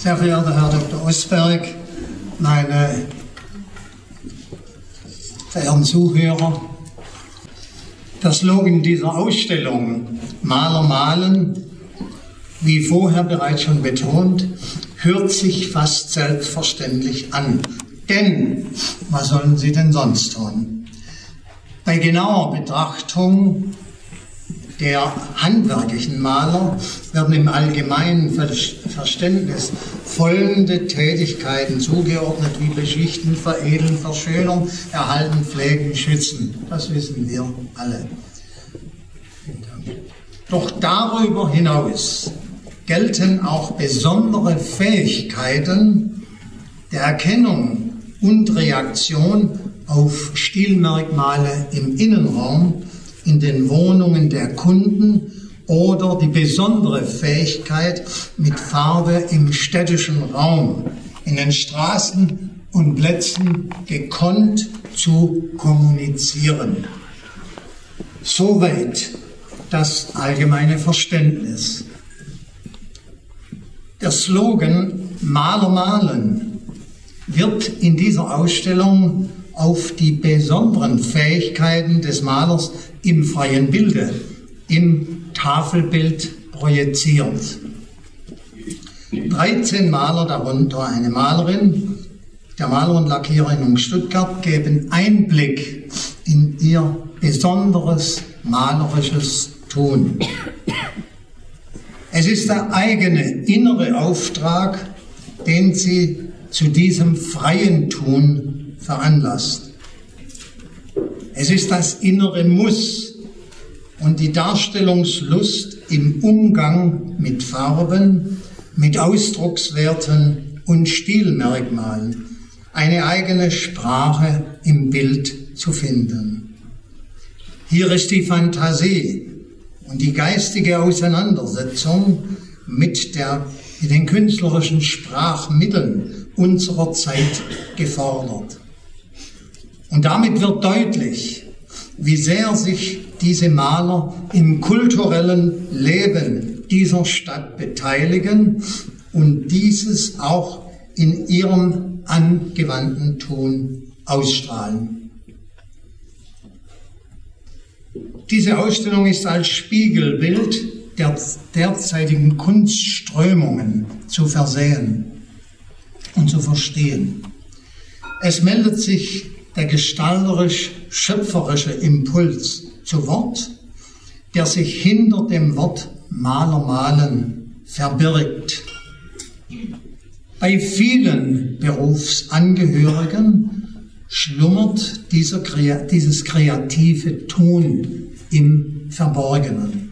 Sehr verehrter Herr Dr. Osberg, meine verehrten Zuhörer, der Slogan dieser Ausstellung, Maler malen, wie vorher bereits schon betont, hört sich fast selbstverständlich an. Denn, was sollen Sie denn sonst tun? Bei genauer Betrachtung der handwerklichen Maler werden im allgemeinen Verständnis folgende Tätigkeiten zugeordnet, wie Beschichten, Veredeln, Verschönern, Erhalten, Pflegen, Schützen. Das wissen wir alle. Doch darüber hinaus gelten auch besondere Fähigkeiten der Erkennung und Reaktion auf Stilmerkmale im Innenraum, in den Wohnungen der Kunden oder die besondere Fähigkeit, mit Farbe im städtischen Raum, in den Straßen und Plätzen gekonnt zu kommunizieren. Soweit das allgemeine Verständnis. Der Slogan Maler malen wird in dieser Ausstellung auf die besonderen Fähigkeiten des Malers im freien Bilde, im Tafelbild projiziert. 13 Maler, darunter eine Malerin der Maler- und Lackiererinnung Stuttgart, geben Einblick in ihr besonderes malerisches Tun. Es ist der eigene innere Auftrag, den sie zu diesem freien Tun veranlasst. Es ist das innere Muss und die Darstellungslust im Umgang mit Farben, mit Ausdruckswerten und Stilmerkmalen, eine eigene Sprache im Bild zu finden. Hier ist die Fantasie und die geistige Auseinandersetzung mit den künstlerischen Sprachmitteln unserer Zeit gefordert. Und damit wird deutlich, wie sehr sich diese Maler im kulturellen Leben dieser Stadt beteiligen und dieses auch in ihrem angewandten Tun ausstrahlen. Diese Ausstellung ist als Spiegelbild der derzeitigen Kunstströmungen zu versehen und zu verstehen. Es meldet sich der gestalterisch-schöpferische Impuls zu Wort, der sich hinter dem Wort Maler malen verbirgt. Bei vielen Berufsangehörigen schlummert dieses kreative Tun im Verborgenen.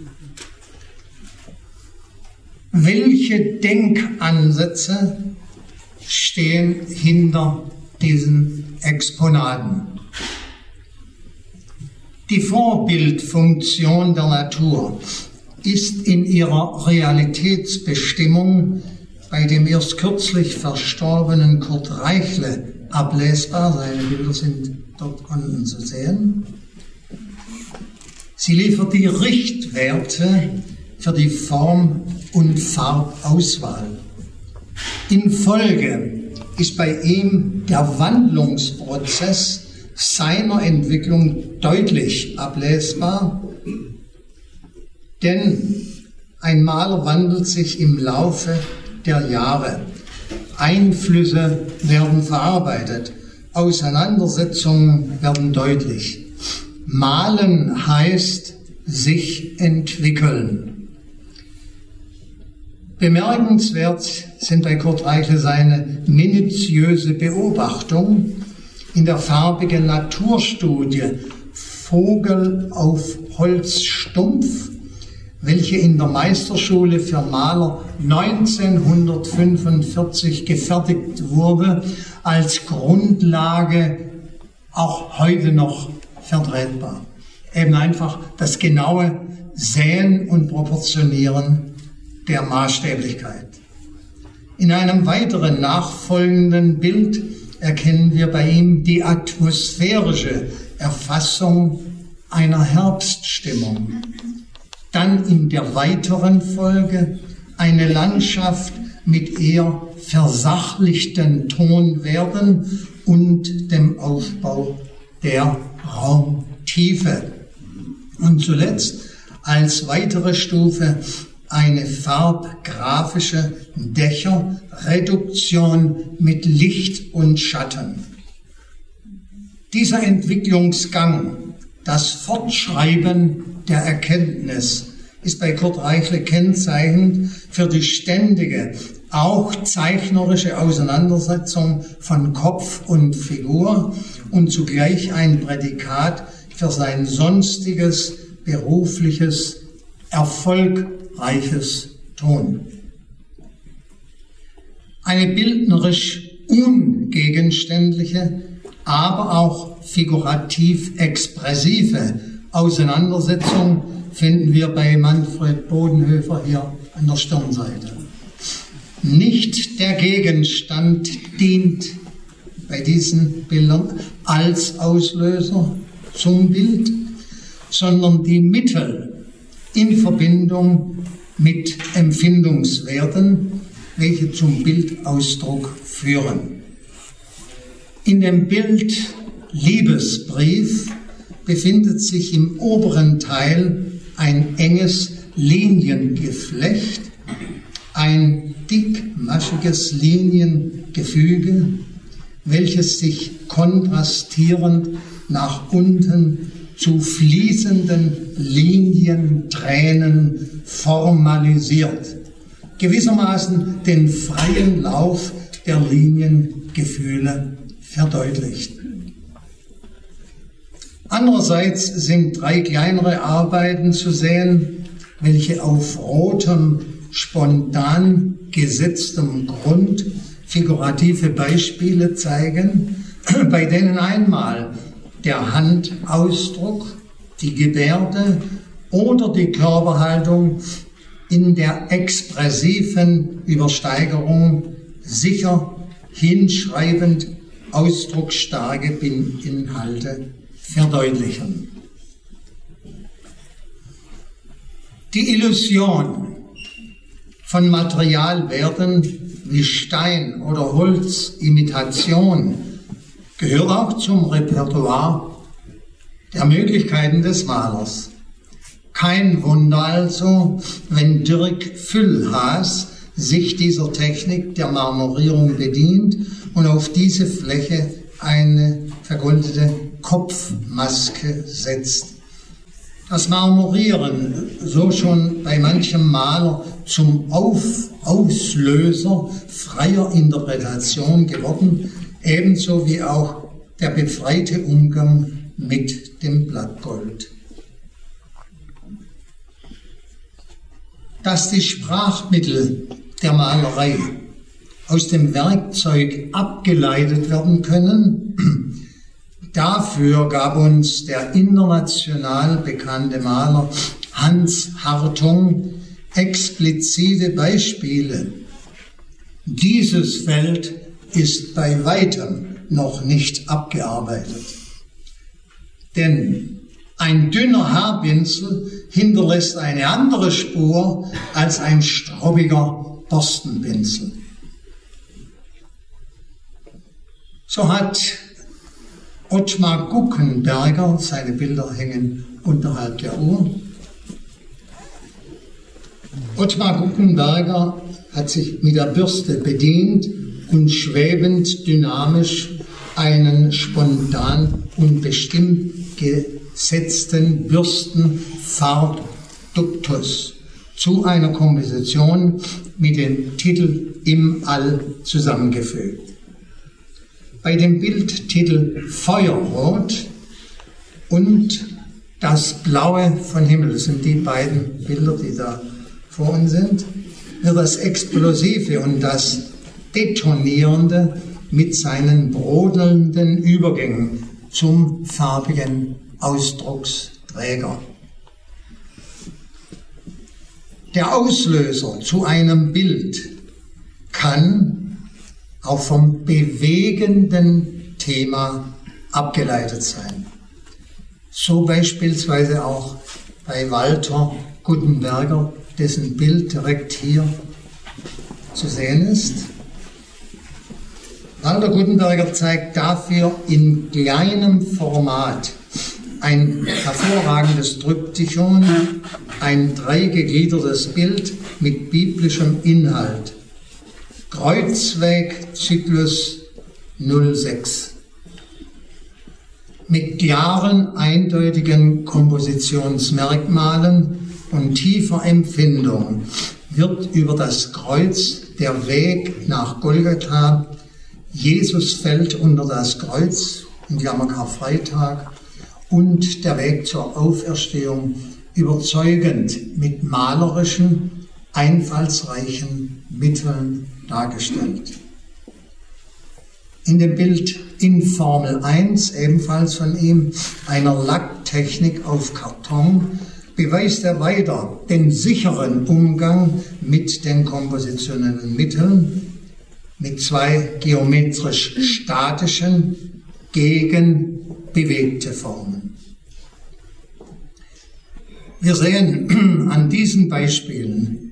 Welche Denkansätze stehen hinter diesen Exponaten? Die Vorbildfunktion der Natur ist in ihrer Realitätsbestimmung bei dem erst kürzlich verstorbenen Kurt Reichle ablesbar. Seine Bilder sind dort unten zu sehen. Sie liefert die Richtwerte für die Form- und Farbauswahl. In Folge ist bei ihm der Wandlungsprozess seiner Entwicklung deutlich ablesbar, denn ein Maler wandelt sich im Laufe der Jahre. Einflüsse werden verarbeitet, Auseinandersetzungen werden deutlich. Malen heißt sich entwickeln. Bemerkenswert sind bei Kurt Reichle seine minutiöse Beobachtung in der farbigen Naturstudie Vogel auf Holzstumpf, welche in der Meisterschule für Maler 1945 gefertigt wurde, als Grundlage auch heute noch vertretbar. Eben einfach das genaue Sehen und Proportionieren der Maßstäblichkeit. In einem weiteren nachfolgenden Bild erkennen wir bei ihm die atmosphärische Erfassung einer Herbststimmung. Dann in der weiteren Folge eine Landschaft mit eher versachlichten Tonwerten und dem Aufbau der Raumtiefe. Und zuletzt als weitere Stufe eine farbgrafische Dächerreduktion mit Licht und Schatten. Dieser Entwicklungsgang, das Fortschreiben der Erkenntnis, ist bei Kurt Reichle kennzeichnend für die ständige, auch zeichnerische Auseinandersetzung von Kopf und Figur und zugleich ein Prädikat für sein sonstiges, berufliches, erfolgreiches Tun. Eine bildnerisch ungegenständliche, aber auch figurativ expressive Auseinandersetzung finden wir bei Manfred Bodenhöfer hier an der Stirnseite. Nicht der Gegenstand dient bei diesen Bildern als Auslöser zum Bild, sondern die Mittel in Verbindung mit Empfindungswerten, welche zum Bildausdruck führen. In dem Bild Liebesbrief befindet sich im oberen Teil ein enges Liniengeflecht, ein dickmaschiges Liniengefüge, welches sich kontrastierend nach unten zu fließenden Linientränen formalisiert, gewissermaßen den freien Lauf der Liniengefühle verdeutlicht. Andererseits sind 3 kleinere Arbeiten zu sehen, welche auf rotem, spontan gesetztem Grund figurative Beispiele zeigen, bei denen einmal der Handausdruck, die Gebärde oder die Körperhaltung in der expressiven Übersteigerung sicher hinschreibend ausdrucksstarke Inhalte verdeutlichen. Die Illusion von Materialwerten wie Stein- oder Holzimitation gehört auch zum Repertoire der Möglichkeiten des Malers. Kein Wunder also, wenn Dirk Füllhaas sich dieser Technik der Marmorierung bedient und auf diese Fläche eine vergoldete Kopfmaske setzt. Das Marmorieren, so schon bei manchem Maler zum Auslöser freier Interpretation geworden, ebenso wie auch der befreite Umgang mit dem Blattgold. Dass die Sprachmittel der Malerei aus dem Werkzeug abgeleitet werden können, dafür gab uns der international bekannte Maler Hans Hartung explizite Beispiele. Dieses Feld ist bei weitem noch nicht abgearbeitet. Denn ein dünner Haarpinsel hinterlässt eine andere Spur als ein straubiger Borstenpinsel. So hat Ottmar Guckenberger, seine Bilder hängen unterhalb der Uhr. Ottmar Guckenberger hat sich mit der Bürste bedient und schwebend dynamisch einen spontan und bestimmt gesetzten Bürstenfarbduktus zu einer Komposition mit dem Titel Im All zusammengefügt. Bei dem Bildtitel Feuerrot und das Blaue von Himmel, das sind die beiden Bilder, die da vor uns sind, wird das Explosive und das Detonierende mit seinen brodelnden Übergängen zum farbigen Ausdrucksträger. Der Auslöser zu einem Bild kann auch vom bewegenden Thema abgeleitet sein. So beispielsweise auch bei Walter Guckenberger, dessen Bild direkt hier zu sehen ist. Walter Guttenberger zeigt dafür in kleinem Format ein hervorragendes Tryptychon, ein dreigegliedertes Bild mit biblischem Inhalt. Kreuzwegzyklus 06. Mit klaren, eindeutigen Kompositionsmerkmalen und tiefer Empfindung wird über das Kreuz der Weg nach Golgatha, Jesus fällt unter das Kreuz und Karfreitag und der Weg zur Auferstehung überzeugend mit malerischen, einfallsreichen Mitteln dargestellt. In dem Bild in Formel 1, ebenfalls von ihm, einer Lacktechnik auf Karton, beweist er weiter den sicheren Umgang mit den kompositionellen Mitteln, mit zwei geometrisch statischen, gegenbewegte Formen. Wir sehen an diesen Beispielen,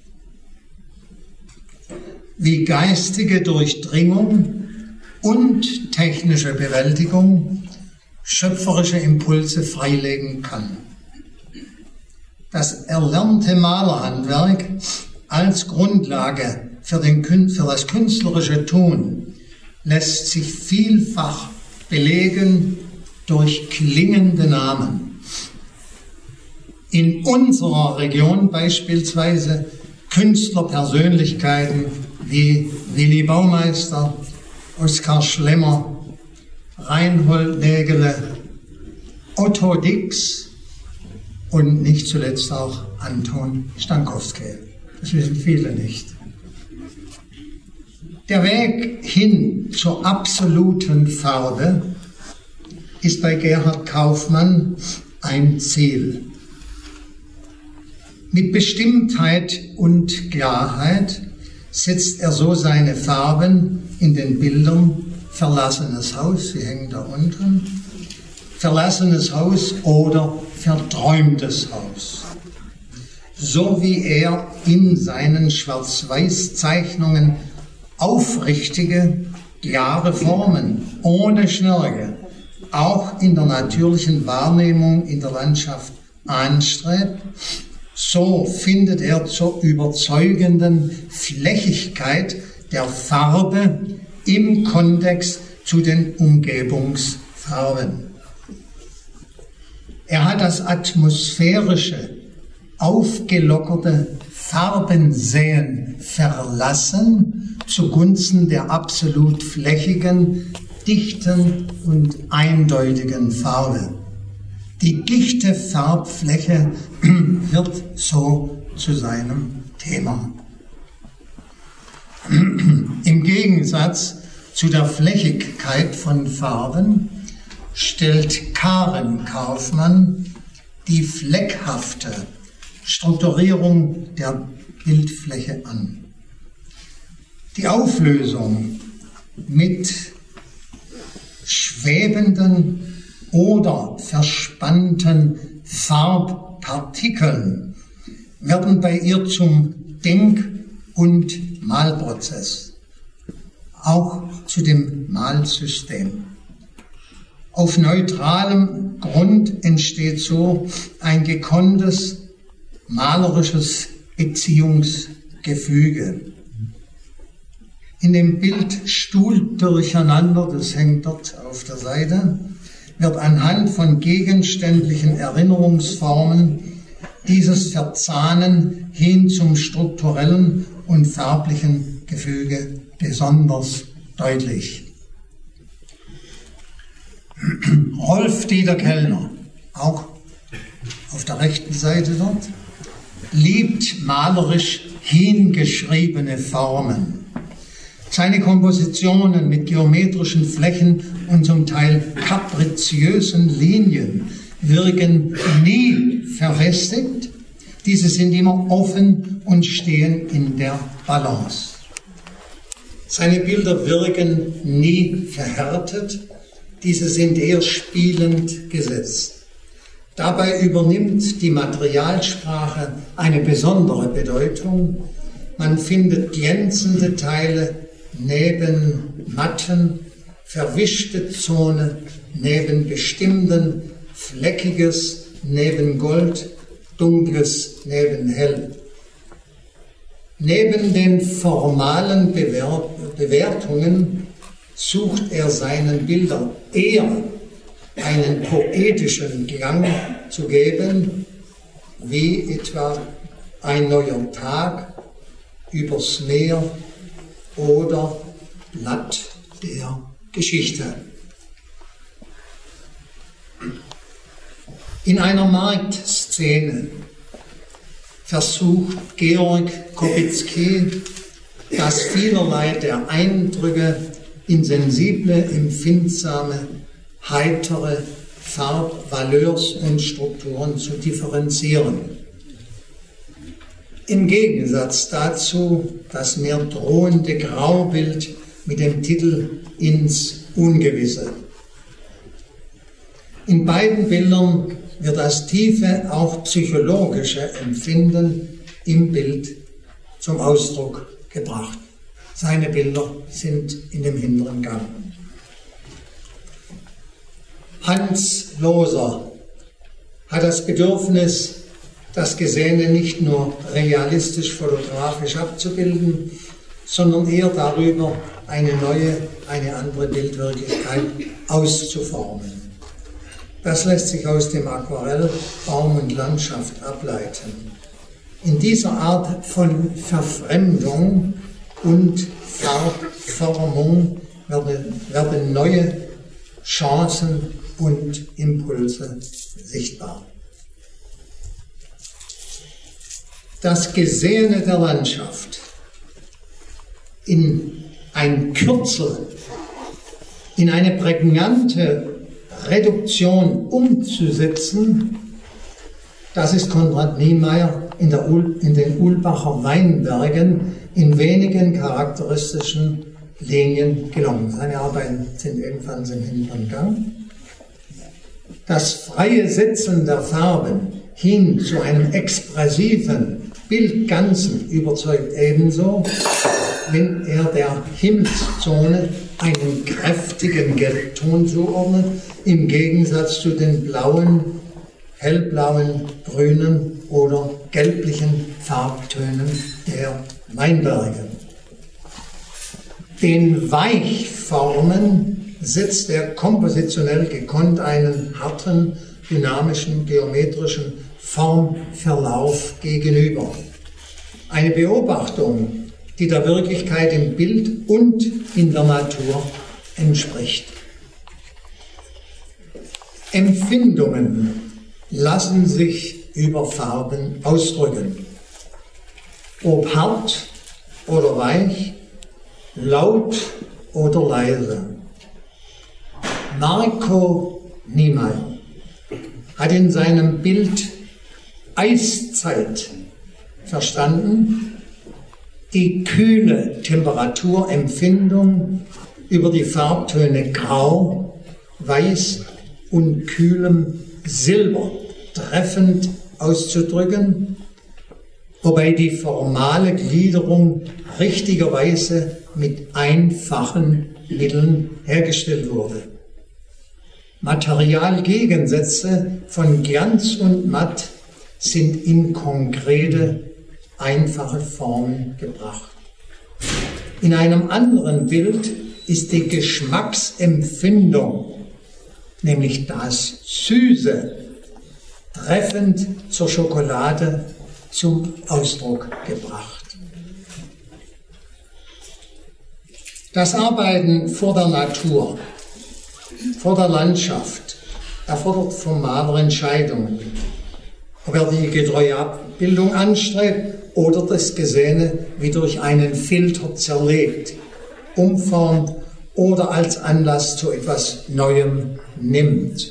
wie geistige Durchdringung und technische Bewältigung schöpferische Impulse freilegen kann. Das erlernte Malerhandwerk als Grundlage für das künstlerische Tun lässt sich vielfach belegen durch klingende Namen. In unserer Region beispielsweise Künstlerpersönlichkeiten wie Willi Baumeister, Oskar Schlemmer, Reinhold Nägele, Otto Dix und nicht zuletzt auch Anton Stankowski. Das wissen viele nicht. Der Weg hin zur absoluten Farbe ist bei Gerhard Kaufmann ein Ziel. Mit Bestimmtheit und Klarheit setzt er so seine Farben in den Bildern verlassenes Haus, sie hängen da unten, verlassenes Haus oder verträumtes Haus. So wie er in seinen Schwarz-Weiß-Zeichnungen aufrichtige, klare Formen ohne Schnörkel auch in der natürlichen Wahrnehmung in der Landschaft anstrebt, so findet er zur überzeugenden Flächigkeit der Farbe im Kontext zu den Umgebungsfarben. Er hat das atmosphärische, aufgelockerte Farbensehen verlassen zugunsten der absolut flächigen, dichten und eindeutigen Farbe. Die dichte Farbfläche wird so zu seinem Thema. Im Gegensatz zu der Flächigkeit von Farben stellt Karen Kaufmann die fleckhafte Strukturierung der Bildfläche an. Die Auflösung mit schwebenden oder verspannten Farbpartikeln werden bei ihr zum Denk- und Malprozess, auch zu dem Malsystem. Auf neutralem Grund entsteht so ein gekonntes, malerisches Beziehungsgefüge. In dem Bild Stuhl durcheinander, das hängt dort auf der Seite, wird anhand von gegenständlichen Erinnerungsformen dieses Verzahnen hin zum strukturellen und farblichen Gefüge besonders deutlich. Rolf-Dieter Kellner, auch auf der rechten Seite dort, liebt malerisch hingeschriebene Formen. Seine Kompositionen mit geometrischen Flächen und zum Teil kapriziösen Linien wirken nie verfestigt. Diese sind immer offen und stehen in der Balance. Seine Bilder wirken nie verhärtet. Diese sind eher spielend gesetzt. Dabei übernimmt die Materialsprache eine besondere Bedeutung, Man findet glänzende Teile neben matten, verwischte Zone neben bestimmten, fleckiges neben Gold, dunkles neben hell. Neben den formalen Bewertungen sucht er seinen Bildern eher einen poetischen Klang zu geben, wie etwa ein neuer Tag übers Meer oder Blatt der Geschichte. In einer Marktszene versucht Georg Kobyzky, das vielerlei der Eindrücke in sensible, empfindsame, heitere Farbvaleurs und Strukturen zu differenzieren. Im Gegensatz dazu das mehr drohende Graubild mit dem Titel ins Ungewisse. In beiden Bildern wird das tiefe, auch psychologische Empfinden im Bild zum Ausdruck gebracht. Seine Bilder sind in dem hinteren Gang. Hans Loser hat das Bedürfnis, das Gesehene nicht nur realistisch fotografisch abzubilden, sondern eher darüber eine neue, eine andere Bildwirklichkeit auszuformen. Das lässt sich aus dem Aquarell Baum und Landschaft ableiten. In dieser Art von Verfremdung und Farbformung werden neue Chancen und Impulse sichtbar. Das Gesehene der Landschaft in ein Kürzel, in eine prägnante Reduktion umzusetzen, das ist Konrad Niemeyer in den Ulbacher Weinbergen in wenigen charakteristischen Linien gelungen. Seine Arbeiten sind ebenfalls im hinteren Gang. Das freie Setzen der Farben hin zu einem expressiven Bildganzen überzeugt ebenso, wenn er der Himmelszone einen kräftigen Gelbton zuordnet, im Gegensatz zu den blauen, hellblauen, grünen oder gelblichen Farbtönen der Weinberge. Den Weichformen setzt er kompositionell gekonnt einen harten, dynamischen, geometrischen Formverlauf gegenüber. Eine Beobachtung, die der Wirklichkeit im Bild und in der Natur entspricht. Empfindungen lassen sich über Farben ausdrücken. Ob hart oder weich, laut oder leise. Marco Niemeyer hat in seinem Bild Eiszeit verstanden, die kühle Temperaturempfindung über die Farbtöne Grau, Weiß und kühlem Silber treffend auszudrücken, wobei die formale Gliederung richtigerweise mit einfachen Mitteln hergestellt wurde. Materialgegensätze von Glanz und Matt sind in konkrete, einfache Formen gebracht. In einem anderen Bild ist die Geschmacksempfindung, nämlich das Süße, treffend zur Schokolade zum Ausdruck gebracht. Das Arbeiten vor der Natur, vor der Landschaft, erfordert vom Maler Entscheidungen, ob er die getreue Abbildung anstrebt oder das Gesehene wie durch einen Filter zerlegt, umformt oder als Anlass zu etwas Neuem nimmt.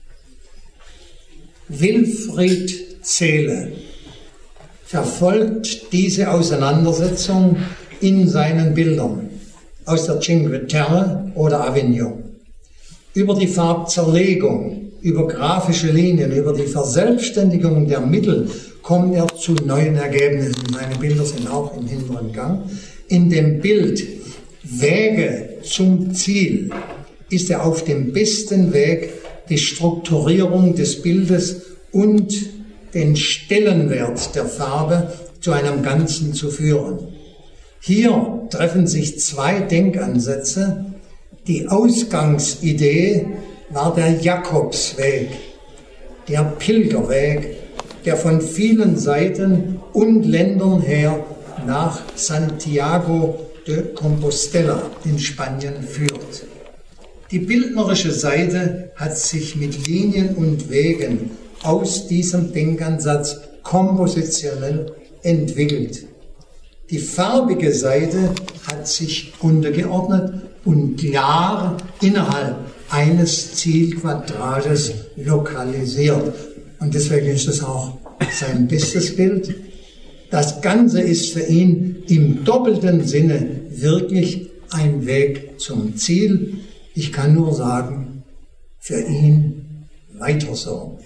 Wilfried Zehle verfolgt diese Auseinandersetzung in seinen Bildern aus der Cinque Terre oder Avignon. Über die Farbzerlegung, über grafische Linien, über die Verselbstständigung der Mittel kommt er zu neuen Ergebnissen. Seine Bilder sind auch im hinteren Gang. In dem Bild Wege zum Ziel ist er auf dem besten Weg, die Strukturierung des Bildes und den Stellenwert der Farbe zu einem Ganzen zu führen. Hier treffen sich zwei Denkansätze. Die Ausgangsidee war der Jakobsweg, der Pilgerweg, der von vielen Seiten und Ländern her nach Santiago de Compostela in Spanien führt. Die bildnerische Seite hat sich mit Linien und Wegen aus diesem Denkansatz kompositionell entwickelt. Die farbige Seite hat sich untergeordnet und klar innerhalb eines Zielquadrates lokalisiert. Und deswegen ist es auch sein bestes Bild. Das Ganze ist für ihn im doppelten Sinne wirklich ein Weg zum Ziel. Ich kann nur sagen, für ihn weiter so.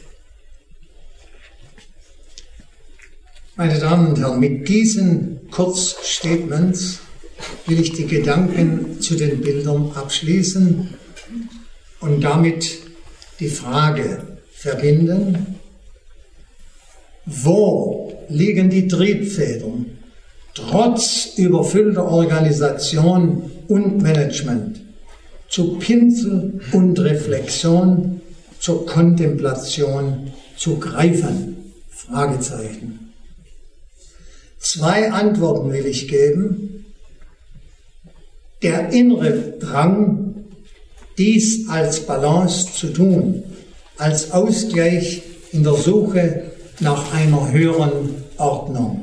Meine Damen und Herren, mit diesen Kurzstatements will ich die Gedanken zu den Bildern abschließen und damit die Frage verbinden: Wo liegen die Triebfedern, trotz überfüllter Organisation und Management, zu Pinsel und Reflexion, zur Kontemplation zu greifen? Fragezeichen. Zwei Antworten will ich geben. Der innere Drang, dies als Balance zu tun, als Ausgleich in der Suche nach einer höheren Ordnung.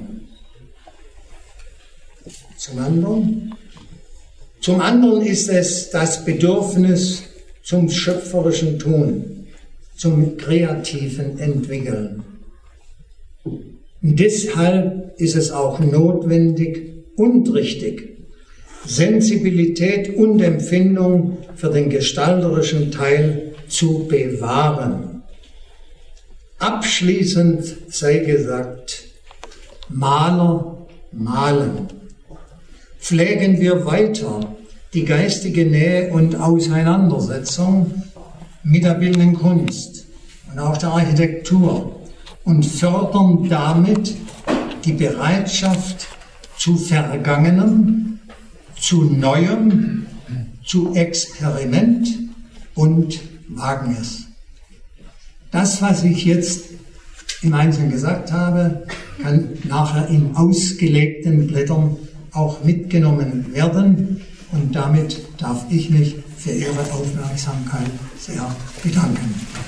Zum anderen ist es das Bedürfnis zum schöpferischen Tun, zum kreativen Entwickeln. Und deshalb ist es auch notwendig und richtig, Sensibilität und Empfindung für den gestalterischen Teil zu bewahren. Abschließend sei gesagt: Maler malen. Pflegen wir weiter die geistige Nähe und Auseinandersetzung mit der bildenden Kunst und auch der Architektur und fördern damit die Bereitschaft zu Vergangenem, zu Neuem, zu Experiment und wagen es. Das, was ich jetzt im Einzelnen gesagt habe, kann nachher in ausgelegten Blättern auch mitgenommen werden. Und damit darf ich mich für Ihre Aufmerksamkeit sehr bedanken.